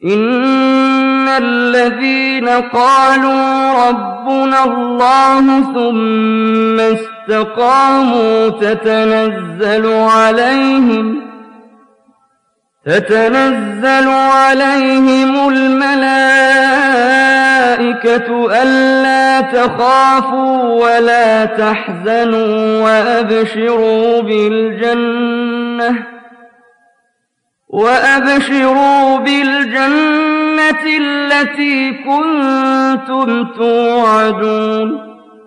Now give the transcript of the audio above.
إن الذين قالوا ربنا الله ثم استقاموا تتنزل عليهم الملائكة ألا تخافوا ولا تحزنوا وأبشروا بالجنة التي كنتم توعدون